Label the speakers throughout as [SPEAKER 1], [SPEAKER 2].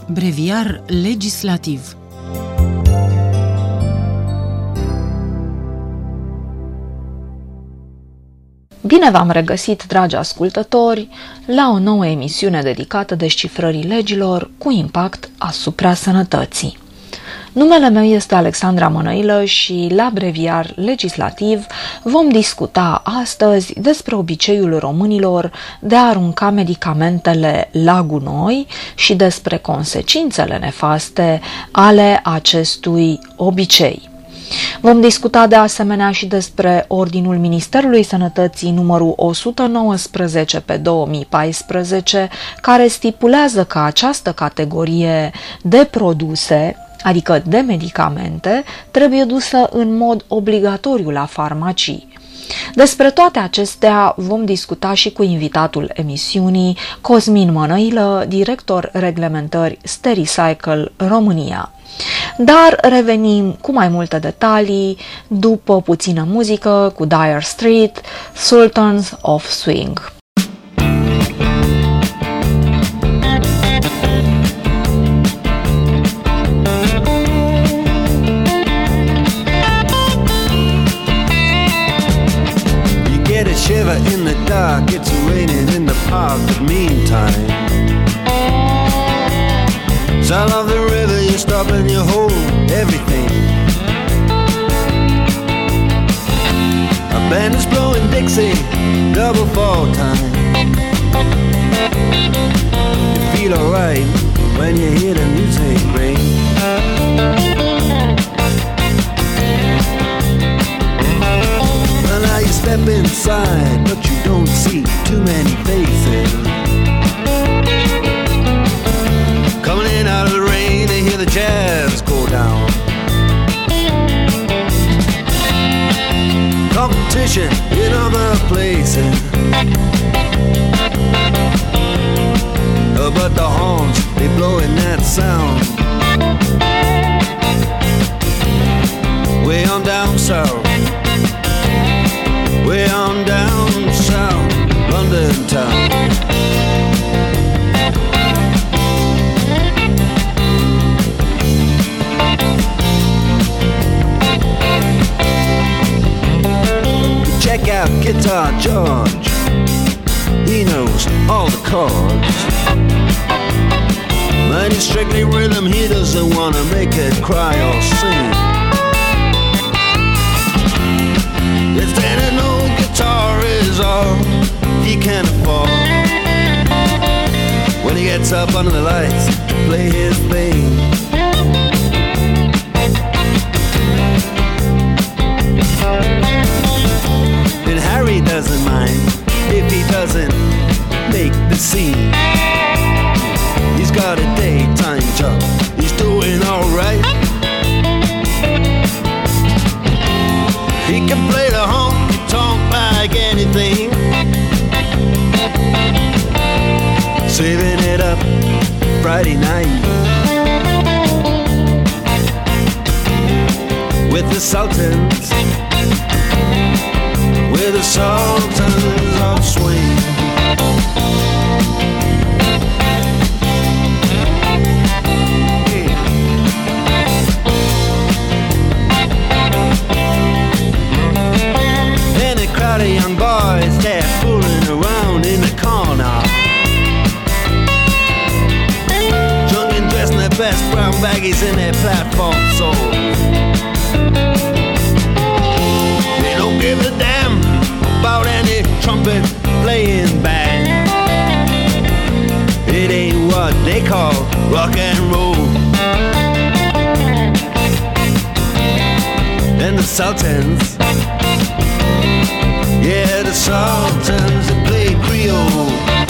[SPEAKER 1] Breviar legislativ.
[SPEAKER 2] Bine v-am regăsit, dragi ascultători, la o nouă emisiune dedicată descifrării legilor cu impact asupra sănătății. Numele meu este Alexandra Mănăilă și la Breviar legislativ vom discuta astăzi despre obiceiul românilor de a arunca medicamentele la gunoi și despre consecințele nefaste ale acestui obicei. Vom discuta de asemenea și despre Ordinul Ministerului Sănătății numărul 119 pe 2014, care stipulează că această categorie de produse, adică de medicamente, trebuie dusă în mod obligatoriu la farmacii. Despre toate acestea vom discuta și cu invitatul emisiunii, Cosmin Mănăilă, director reglementări Stericycle România. Dar revenim cu mai multe detalii după puțină muzică cu Dire Straits, Sultans of Swing.
[SPEAKER 3] Shiver in the dark, it's raining in the park, but meantime sound of the river, you stop and you hold everything. A band is blowing Dixie, double fall time. You feel alright when you hear the music ring. You step inside, but you don't see too many faces. Coming in out of the rain, they hear the jazz go down. Competition in other places, but the horns, they blowing that sound. Way on down south, way on down south, London town. Check out Guitar George, he knows all the chords. But he's strictly rhythm, he doesn't want to make it cry or sing. If any old guitar is all he can afford, when he gets up under the lights to play his thing, and Harry doesn't mind if he doesn't make the scene. He's got a daytime job, he's doing alright. He can play the honky-tonk like anything, saving it up Friday night with the Sultans, with the Sultans of Swing. Crowd of young boys, they're fooling around in the corner, drunk and dressed in their best brown baggies in their platform soles. They don't give a damn about any trumpet playing band. It ain't what they call rock and roll. And the Sultans, yeah, the Sultans, they play Creole.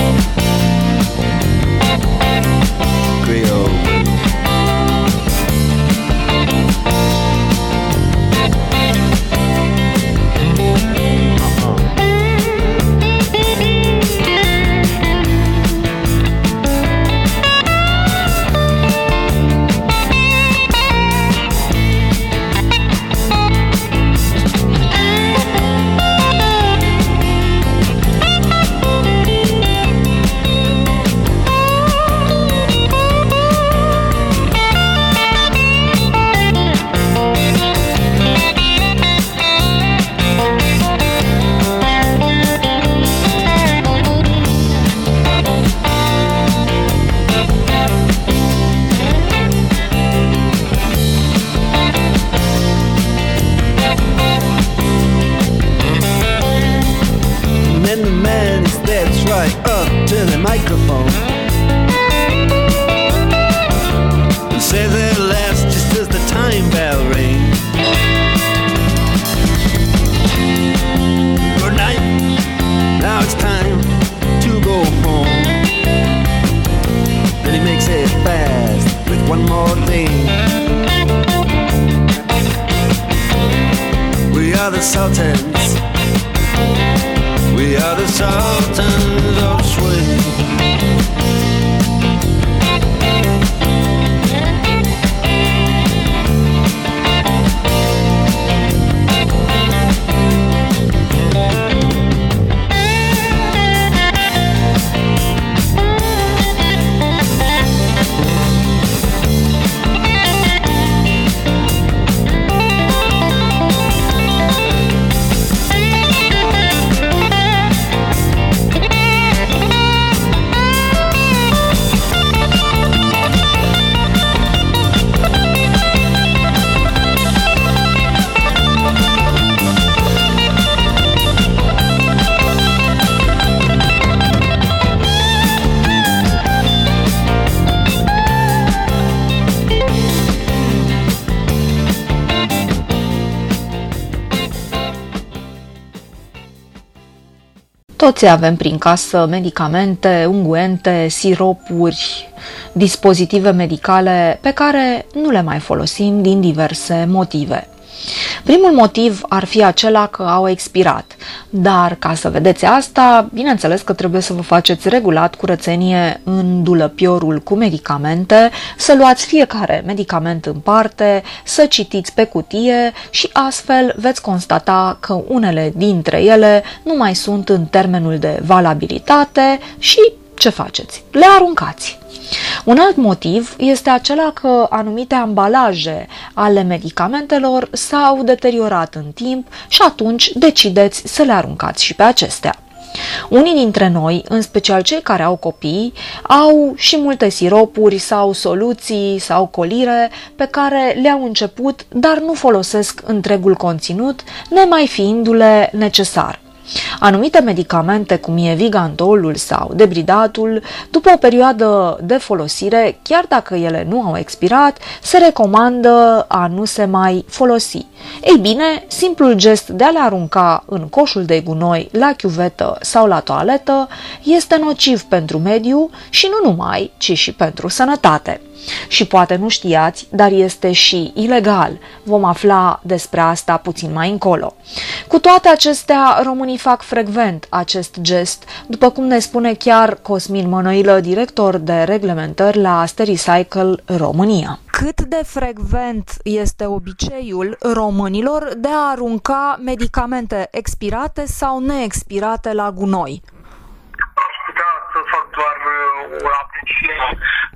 [SPEAKER 3] Creole. microphone. Say their last just as the time bell rings. Good night, now it's time to go home. Then he makes it fast with one more thing. We are the Sultans. We are the Sultans of Swing.
[SPEAKER 2] Toți avem prin casă medicamente, unguente, siropuri, dispozitive medicale pe care nu le mai folosim din diverse motive. Primul motiv ar fi acela că au expirat, dar ca să vedeți asta, bineînțeles că trebuie să vă faceți regulat curățenie în dulăpiorul cu medicamente, să luați fiecare medicament în parte, să citiți pe cutie și astfel veți constata că unele dintre ele nu mai sunt în termenul de valabilitate și ce faceți? Le aruncați. Un alt motiv este acela că anumite ambalaje ale medicamentelor s-au deteriorat în timp și atunci decideți să le aruncați și pe acestea. Unii dintre noi, în special cei care au copii, au și multe siropuri sau soluții sau colire pe care le-au început, dar nu folosesc întregul conținut, nemai fiindu-le necesar. Anumite medicamente, cum e Vigantolul sau Debridatul, după o perioadă de folosire, chiar dacă ele nu au expirat, se recomandă a nu se mai folosi. Ei bine, simplul gest de a le arunca în coșul de gunoi, la chiuvetă sau la toaletă este nociv pentru mediu și nu numai, ci și pentru sănătate. Și poate nu știați, dar este și ilegal. Vom afla despre asta puțin mai încolo. Cu toate acestea, românii fac frecvent acest gest, după cum ne spune chiar Cosmin Mănăilă, director de reglementări la Stericycle România. Cât de frecvent este obiceiul românilor de a arunca medicamente expirate sau neexpirate la gunoi?
[SPEAKER 4] Aș putea să fac doar o apreciere.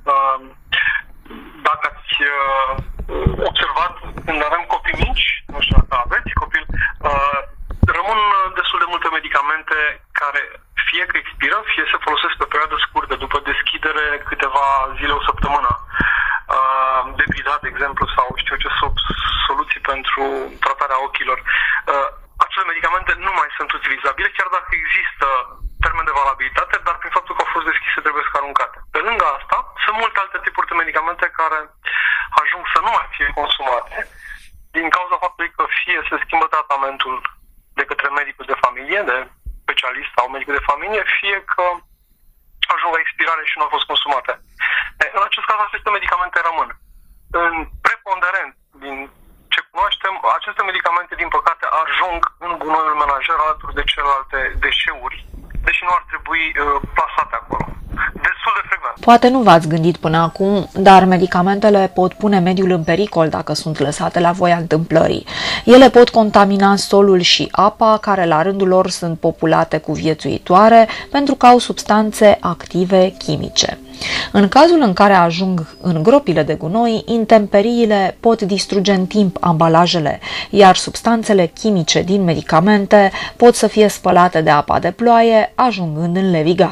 [SPEAKER 4] Dacă ați observat, când avem copii mici, nu știu dacă aveți copil, rămân destul de multe medicamente care fie că expiră, fie se folosesc pe perioadă scurtă, după deschidere câteva zile, o săptămână. Debridat, de exemplu, sau știu ce, soluții pentru tratarea ochilor. Acele medicamente nu mai sunt utilizabile, chiar dacă există termen de valabilitate, dar prin faptul că au fost deschise trebuie să aruncate. Pe lângă asta, sunt multe alte tipuri de medicamente care ajung să nu mai fie consumate din cauza faptului că fie se schimbă tratamentul de către medicul de familie, de specialist sau medicul de familie, fie că ajung la expirare și nu au fost consumate. În acest caz, aceste medicamente rămân. În preponderent, din ce cunoaștem, aceste medicamente, din păcate, ajung în gunoiul menajer alături de celelalte deșeuri, deși nu ar trebui plasate acolo. Destul de frecvent.
[SPEAKER 2] Poate nu v-ați gândit până acum, dar medicamentele pot pune mediul în pericol dacă sunt lăsate la voia întâmplării. Ele pot contamina solul și apa, care la rândul lor sunt populate cu viețuitoare pentru că au substanțe active chimice. În cazul în care ajung în gropile de gunoi, intemperiile pot distruge în timp ambalajele, iar substanțele chimice din medicamente pot să fie spălate de apa de ploaie, ajungând în levigat.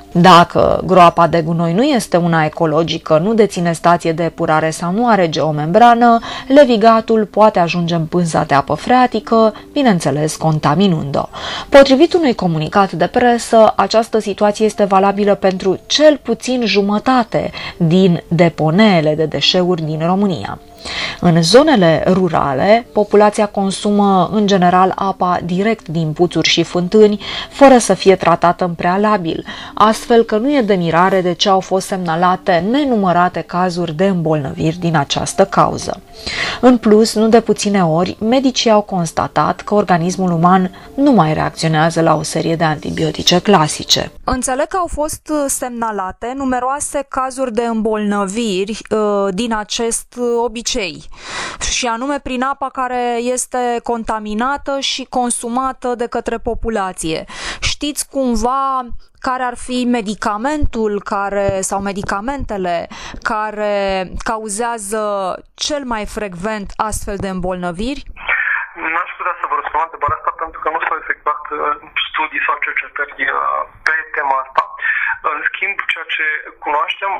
[SPEAKER 2] Dacă groapa de gunoi nu este una ecologică, nu deține stație de epurare sau nu are geomembrană, levigatul poate ajunge în pânza de apă freatică, bineînțeles contaminând-o. Potrivit unui comunicat de presă, această situație este valabilă pentru cel puțin jumătate din deponeele de deșeuri din România. În zonele rurale, populația consumă în general apa direct din puțuri și fântâni, fără să fie tratată în prealabil, astfel că nu e de mirare de ce au fost semnalate nenumărate cazuri de îmbolnăviri din această cauză. În plus, nu de puține ori, medicii au constatat că organismul uman nu mai reacționează la o serie de antibiotice clasice. Înțeleg că au fost semnalate numeroase cazuri de îmbolnăviri din acest obicei, și anume prin apa care este contaminată și consumată de către populație. Știți cumva care ar fi medicamentul sau medicamentele care cauzează cel mai frecvent astfel de îmbolnăviri?
[SPEAKER 4] N-aș putea să vă răspund la întrebarea asta pentru că nu s-au efectuat studii sau cercetări pe tema asta. În schimb, ceea ce cunoaștem,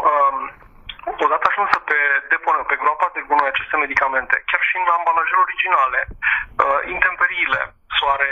[SPEAKER 4] odată ajunsă pe deponeu, pe groapa de gunoi aceste medicamente, chiar și în ambalajele originale, intemperiile, soare,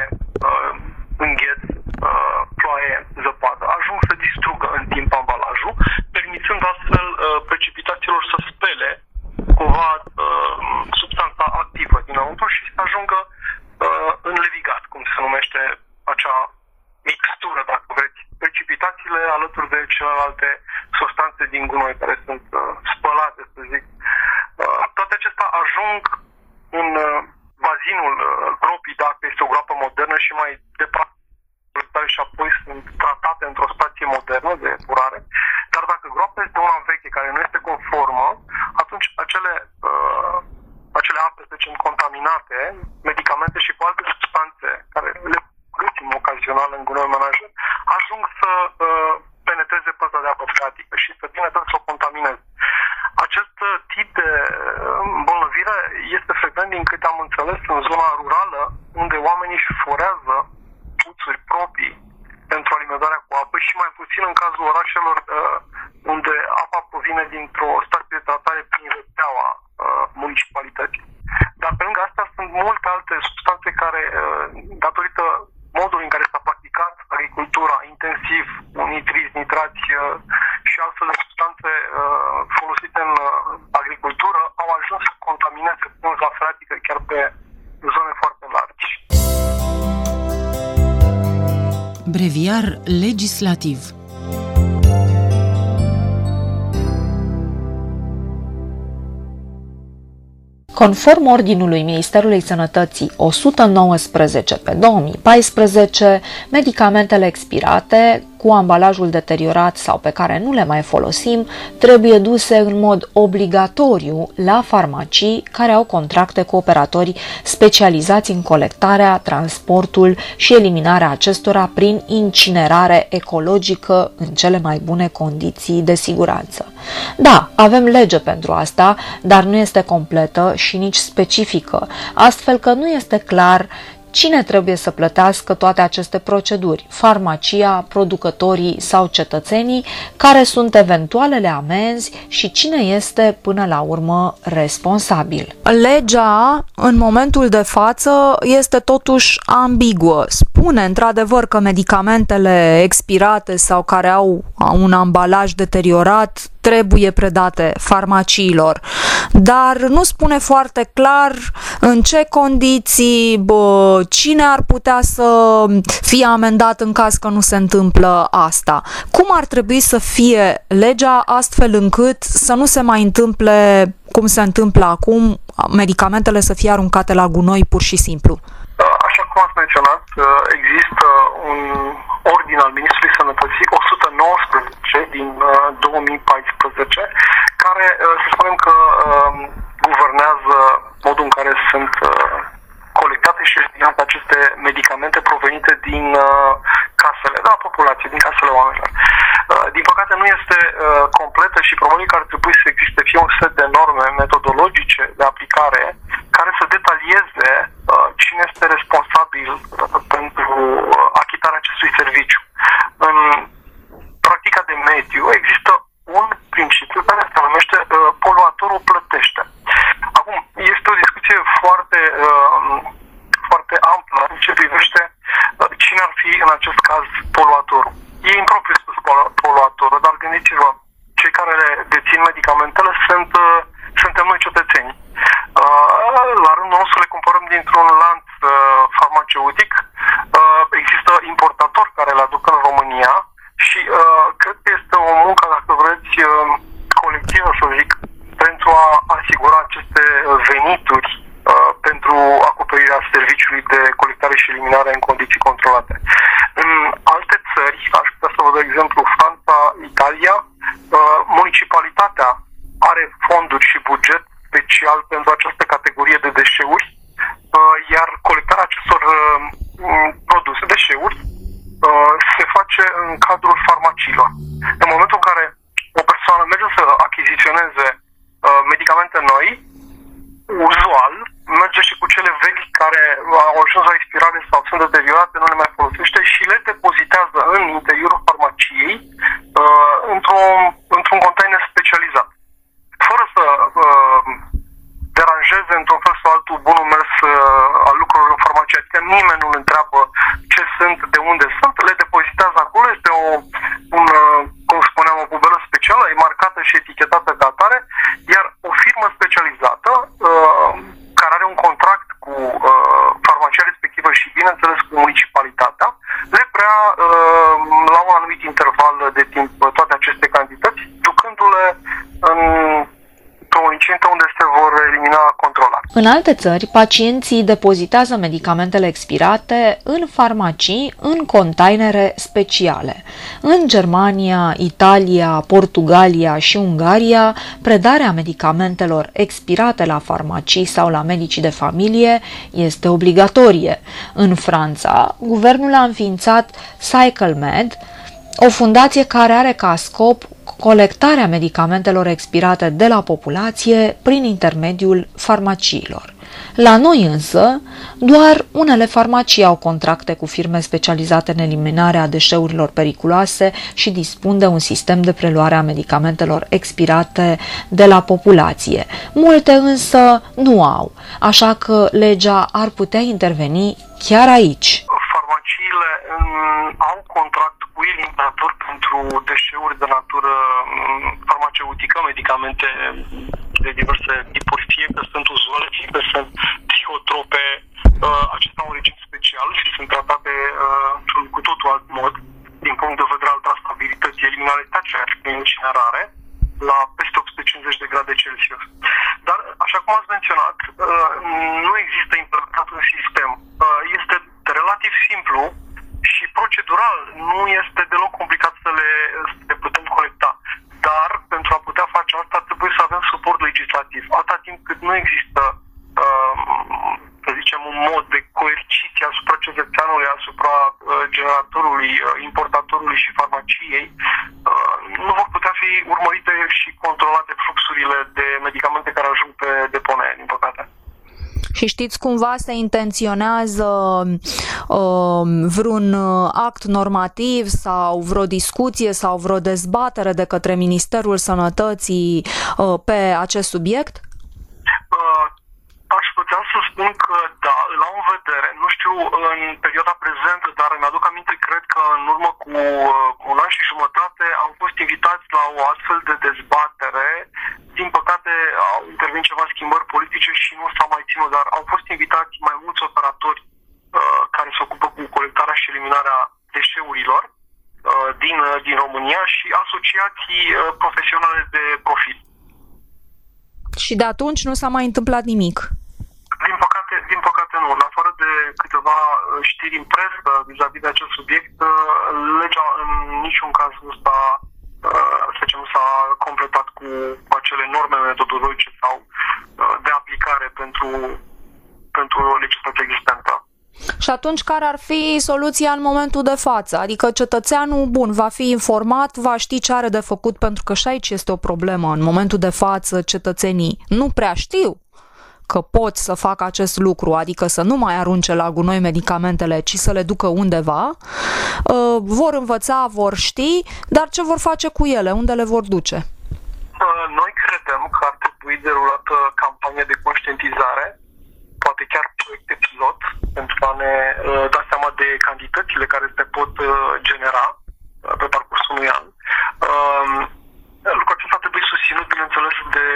[SPEAKER 4] îngheț, ploaie, zăpadă, ajung să distrugă în timp ambalajul, permițând astfel precipitațiilor să spele cumva substanța activă dinăuntru și să ajungă în levigat, cum se numește acea mixtură, dacă vreți, precipitațiile alături de celelalte substanțe din gunoi care sunt spălate, să zic. Toate acestea ajung în bazinul gropii, dacă este o groapă modernă, și mai departe și apoi sunt tratate într-o stație modernă de epurare. Dar dacă groapa este una veche care nu este conformă, atunci acele ape, să zicem, contaminate, medicamente și cu alte substanțe care le găsim ocazional în gunoi menajer, ajung să penetreze păza de apă freatică și să vină să o contamineze. Acest tip de îmbolnăvire este frecvent, din câte am înțeles, în zona rurală, unde oamenii își forează puțuri proprii pentru alimentarea cu apă și mai puțin în cazul orașelor unde apa provine dintr-o stație de tratare prin rețeaua municipalității. Dar pe lângă asta sunt multe alte substanțe care, datorită modului în care s-a practicat agricultura intensiv, nitrați și altfel de substanțe folosite în agricultură, au ajuns să contamineze pânza freatică chiar pe zone foarte largi.
[SPEAKER 1] Breviar legislativ.
[SPEAKER 2] Conform Ordinului Ministerului Sănătății 119/2014, medicamentele expirate cu ambalajul deteriorat sau pe care nu le mai folosim trebuie duse în mod obligatoriu la farmacii care au contracte cu operatori specializați în colectarea, transportul și eliminarea acestora prin incinerare ecologică în cele mai bune condiții de siguranță. Da, avem lege pentru asta, dar nu este completă și nici specifică, astfel că nu este clar cine trebuie să plătească toate aceste proceduri, farmacia, producătorii sau cetățenii, care sunt eventualele amenzi și cine este până la urmă responsabil. Legea, în momentul de față, este totuși ambiguă. Spune într-adevăr că medicamentele expirate sau care au un ambalaj deteriorat trebuie predate farmaciilor, dar nu spune foarte clar în ce condiții, cine ar putea să fie amendat în caz că nu se întâmplă asta. Cum ar trebui să fie legea astfel încât să nu se mai întâmple cum se întâmplă acum, medicamentele să fie aruncate la gunoi pur și simplu?
[SPEAKER 4] Așa cum ați menționat, există un ordin al Ministrului Sănătății 119 din 2014, care să spunem că guvernează modul în care sunt colectate și gestionate aceste medicamente provenite din casele, populației, din casele oamenilor. Din păcate nu este completă și probabil că ar trebui să existe fie un set de norme metodologice de aplicare care să detalieze cine este responsabil pentru achitarea acestui serviciu. Practic mediu există un principiu care se numește poluatorul plătește. Acum, este o discuție foarte amplă în ce privește cine ar fi în acest caz poluatorul. E impropriu spus poluatorul, dar gândiți-vă, cei care dețin medicamentele suntem noi cetățeni. La rândul nostru le cumpărăm dintr-un lanț farmaceutic. Există importatori care le aduc în România și cred că este o muncă, dacă vreți, colectivă, să zic, pentru a asigura aceste venituri pentru acoperirea serviciului de colectare și eliminare în condiții controlate. În alte țări, aș putea să vă dau exemplu, Franța, Italia, municipalitatea are fonduri și buget special pentru această categorie de deșeuri, iar colectarea acestor produse, deșeuri, se face în cadrul farmaciilor. În momentul în care o persoană merge să achiziționeze medicamente noi, uzual merge și cu cele vechi care au ajuns la expirare sau sunt deteriorate, nu le mai folosește și le depozitează în interiorul farmaciei într-un container specializat. Fără să deranjeze într-un fel sau altul bunul mers al lucrurilor în farmacie, adică nimeni nu întreabă ce sunt, de unde sunt, le depozitează acolo, este cum spuneam, o bubelă specială, e marcată și etichetată ca atare, iar o firmă specializată care are un contract cu farmacia respectivă și, bineînțeles, cu municipalitatea, le prea la un anumit interval de timp toate aceste cantități, ducându-le într-o incintă unde se vor elimina controlat.
[SPEAKER 2] În alte țări, pacienții depozitează medicamentele expirate în farmacii, în containere speciale. În Germania, Italia, Portugalia și Ungaria, predarea medicamentelor expirate la farmacii sau la medicii de familie este obligatorie. În Franța, guvernul a înființat CycleMed, o fundație care are ca scop colectarea medicamentelor expirate de la populație prin intermediul farmaciilor. La noi însă, doar unele farmacii au contracte cu firme specializate în eliminarea deșeurilor periculoase și dispun de un sistem de preluare a medicamentelor expirate de la populație. Multe însă nu au, așa că legea ar putea interveni chiar aici.
[SPEAKER 4] Farmaciile au contract cu eliminator pentru deșeuri de natură farmaceutică, medicamente de diverse tipuri, fie că sunt uzuale, fie că sunt psihotrope. Acestea au un regim special și sunt tratate într-un cu totul alt mod, din punct de vedere al trasabilității, eliminarea aceeași prin incinerare, la peste 850 de grade Celsius. Dar, așa cum ați menționat, nu există implementat în sistem. Este relativ simplu și procedural nu este deloc complicat să le putem colecta. Dar, pentru a putea face asta, trebuie să avem suport legislativ. Atâta timp cât nu există, să zicem, un mod de coerciție asupra cetățeanului, asupra generatorului, importatorului și farmaciei, nu vor putea fi urmărite și controlate fluxurile de medicamente care ajung pe deponee, din păcate.
[SPEAKER 2] Și știți cumva se intenționează vreun act normativ sau vreo discuție sau vreo dezbatere de către Ministerul Sănătății pe acest subiect?
[SPEAKER 4] Aș putea să spun că da, îl au în vedere. Nu știu în perioada prezentă, dar mi-aduc aminte, cred că în urmă cu un an și jumătate am fost invitați la o astfel de dezbatere. Din păcate au intervenit ceva schimbări politice și nu s-a mai ținut, dar au fost invitați mai mulți operatori care se ocupă cu colectarea și eliminarea deșeurilor din România și asociații profesionale de profil.
[SPEAKER 2] Și de atunci nu s-a mai întâmplat nimic?
[SPEAKER 4] Din păcate nu. În afară de câteva știri în presă vis-a-vis de acest subiect, legea în niciun caz nu s-a completat cu acele norme metodologice sau de aplicare pentru legislația existentă.
[SPEAKER 2] Și atunci care ar fi soluția în momentul de față? Adică cetățeanul, bun, va fi informat, va ști ce are de făcut, pentru că și aici este o problemă. În momentul de față, cetățenii nu prea știu că pot să facă acest lucru, adică să nu mai arunce la gunoi medicamentele, ci să le ducă undeva, vor învăța, vor ști, dar ce vor face cu ele, unde le vor duce?
[SPEAKER 4] Noi credem că ar trebui derulată campanie de conștientizare, poate chiar proiecte pilot, pentru a ne da seama de cantitățile care se pot genera pe parcursul unui an. Lucrul acesta trebuie susținut, bineînțeles,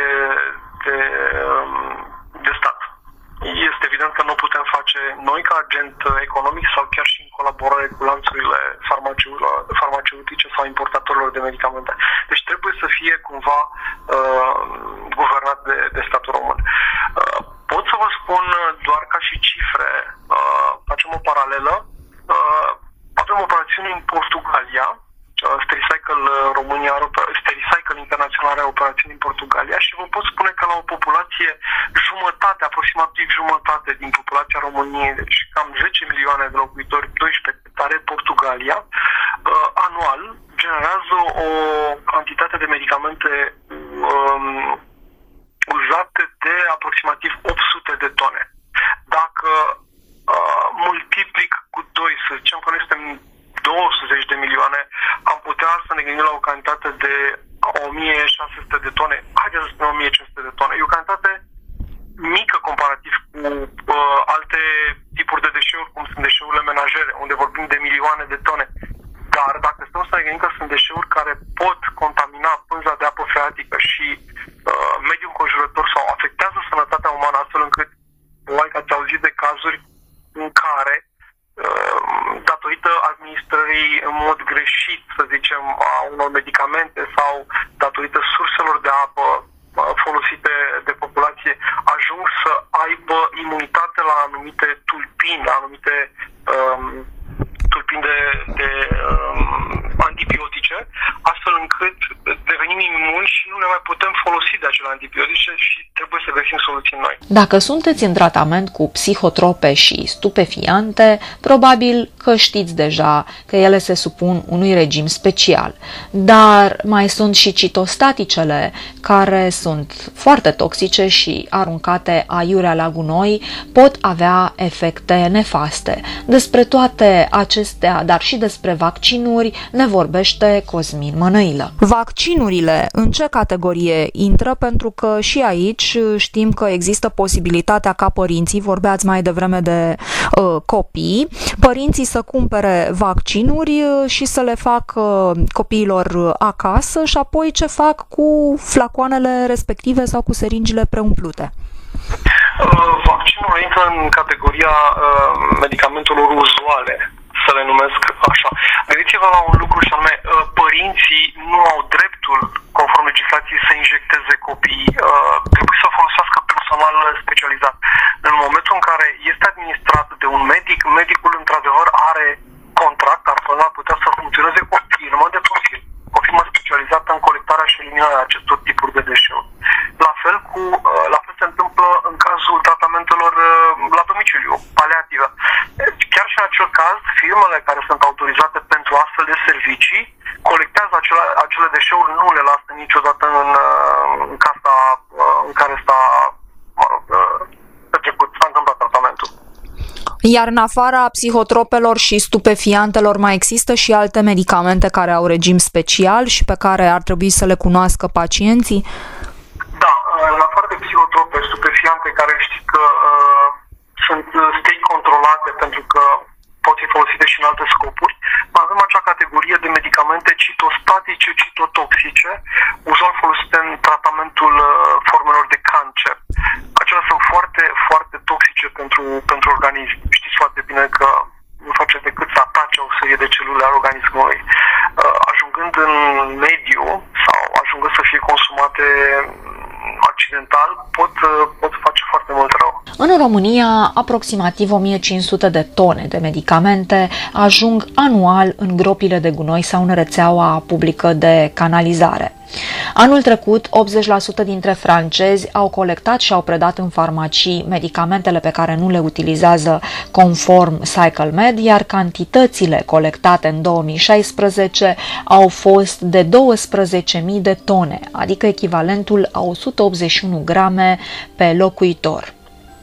[SPEAKER 4] de stat. Este evident că nu putem face noi ca agent economic sau chiar și în colaborare cu lanțurile farmaceutice sau importatorilor de medicamente. Deci trebuie să fie cumva guvernat de statul român. Pot să vă spun doar ca și cifre, facem o paralelă, avem operațiuni în Portugalia, Stericycle România, Stericycle Internațional are operațiuni în Portugalia și vă pot spune că la o populație jumătate, aproximativ jumătate din populația României, deci cam 10 milioane de locuitori, 12 hectare, Portugalia, anual generează o cantitate de medicamente uzate de aproximativ 800 de tone. Dacă multiplic cu 2, să zicem că noi suntem 210 de milioane, am putea să ne gândim la o cantitate de 1600 de tone, haideți să spunem 1500 de tone. E o cantitate mică comparativ cu alte tipuri de deșeuri, cum sunt deșeurile menajere, unde vorbim de milioane de tone. Dar dacă stăm să ne gândim că sunt deșeuri care pot contamina pânza de apă freatică și mediul înconjurător sau afectează sănătatea umană, astfel încât probabil că ați auzit de cazuri în care datorită administrării în mod greșit, să zicem, a unor medicamente sau datorită surselor de apă folosite de populație, ajung să aibă imunitate la anumite tulpini, la anumite tulpini de antibiotice, astfel încât devenim imuni și nu ne mai putem folosi de acele antibiotice și trebuie să găsim soluții noi.
[SPEAKER 2] Dacă sunteți în tratament cu psihotrope și stupefiante, probabil că știți deja că ele se supun unui regim special. Dar mai sunt și citostaticele, care sunt foarte toxice și aruncate aiurea la gunoi, pot avea efecte nefaste. Despre toate acestea, dar și despre vaccinuri, ne vorbește Cosmin Mănăilă. Vaccinurile în ce categorie intră? Pentru că și aici știm că există posibilitatea ca părinții, vorbeați mai devreme de copii, părinții să cumpere vaccinuri și să le facă copiilor acasă și apoi ce fac cu flacoanele respective sau cu seringile preumplute?
[SPEAKER 4] Vaccinul intră în categoria medicamentelor uzuale, să le numesc așa. Gândiți-vă la un lucru și anume, părinții nu au dreptul, conform legislației, să injecteze copiii. Trebuie să folosească personal specializat. În momentul în care este administrat de un medic, medicul într-adevăr are contract, ar putea să funcționeze cu o firmă de profil, o firmă specializată în colectarea și eliminarea acestor tipuri de deșeuri. La fel se întâmplă în cazul tratamentelor la domiciliu, paliative. Chiar și în acel caz, firmele care sunt autorizate pentru astfel de servicii colectează acele deșeuri, nu le lasă niciodată în casa în care s-a întâmplat tratamentul.
[SPEAKER 2] Iar în afara psihotropelor și stupefiantelor mai există și alte medicamente care au regim special și pe care ar trebui să le cunoască pacienții?
[SPEAKER 4] Da, în afară de psihotrope, stupefiante, care știți că sunt strict controlate pentru că pot fi folosite și în alte scopuri, mai avem acea categorie de medicamente citostatice, citotoxice, uzual folosite în tratamentul formelor de cancer. Acelea sunt foarte, foarte toxice pentru organism. Știți foarte bine că nu face decât să atace o serie de celule ale organismului. Ajungând în mediu sau ajungând să fie consumate accidental, pot face foarte mult rău.
[SPEAKER 2] În România, aproximativ 1500 de tone de medicamente ajung anual în gropile de gunoi sau în rețeaua publică de canalizare. Anul trecut, 80% dintre francezi au colectat și au predat în farmacii medicamentele pe care nu le utilizează conform CycleMed, iar cantitățile colectate în 2016 au fost de 12.000 de tone, adică echivalentul a 181 grame pe locuitor.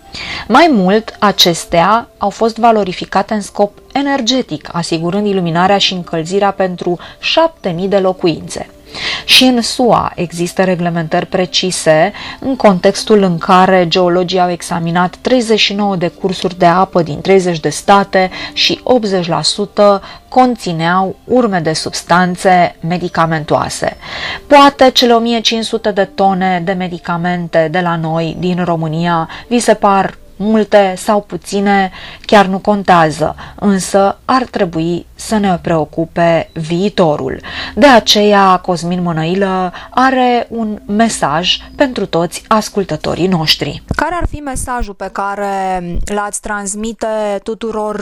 [SPEAKER 2] Mai mult, acestea au fost valorificate în scop energetic, asigurând iluminarea și încălzirea pentru 7.000 de locuințe. Și în SUA există reglementări precise în contextul în care geologii au examinat 39 de cursuri de apă din 30 de state și 80% conțineau urme de substanțe medicamentoase. Poate cele 1500 de tone de medicamente de la noi din România vi se par multe sau puține, chiar nu contează, însă ar trebui să ne preocupe viitorul. De aceea, Cosmin Mănăilă are un mesaj pentru toți ascultătorii noștri.
[SPEAKER 5] Care ar fi mesajul pe care l-ați transmite tuturor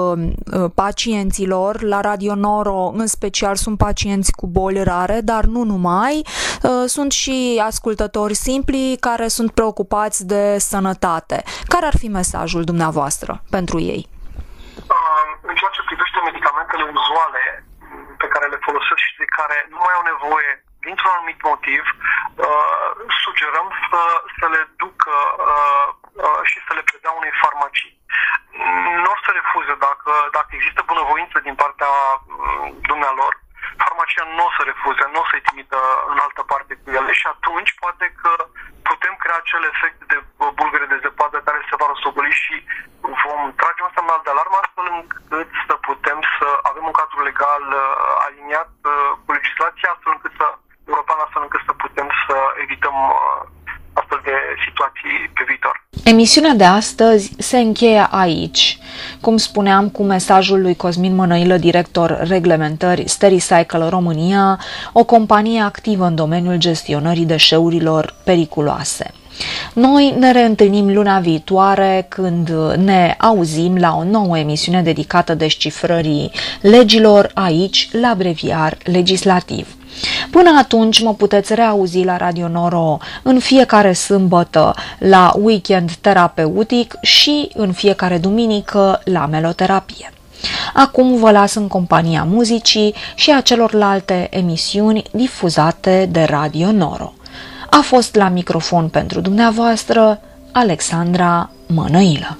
[SPEAKER 5] pacienților la Radio Noro? În special sunt pacienți cu boli rare, dar nu numai. Sunt și ascultători simpli care sunt preocupați de sănătate. Care ar fi mesajul dumneavoastră pentru ei?
[SPEAKER 4] În ceea ce privește medicamentele uzuale pe care le folosesc și de care nu mai au nevoie dintr-un anumit motiv, sugerăm să le ducă și să le predea unei farmacii. Nu o să refuze dacă există bunăvoință din partea dumnealor. Farmacia nu o să refuze, nu o să-i trimită în altă parte cu ele și atunci poate că putem crea acel efect de bulgăre de zăpadă care se va răsogoli și vom trage un semnal de alarmă astfel încât să putem să avem un cadru legal aliniat cu legislația europeană astfel încât să putem să evităm astfel de situații pe viitor.
[SPEAKER 2] Emisiunea de astăzi se încheie aici, cum spuneam, cu mesajul lui Cosmin Mănăilă, director reglementări Stericycle România, o companie activă în domeniul gestionării deșeurilor periculoase. Noi ne reîntâlnim luna viitoare când ne auzim la o nouă emisiune dedicată descifrării legilor aici la Breviar Legislativ. Până atunci mă puteți reauzi la Radio Noro în fiecare sâmbătă la Weekend Terapeutic și în fiecare duminică la Meloterapie. Acum vă las în compania muzicii și a celorlalte emisiuni difuzate de Radio Noro. A fost la microfon pentru dumneavoastră Alexandra Mănăilă.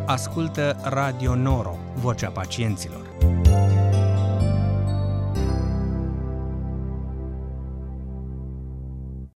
[SPEAKER 6] Ascultă Radio Noro, vocea pacienților.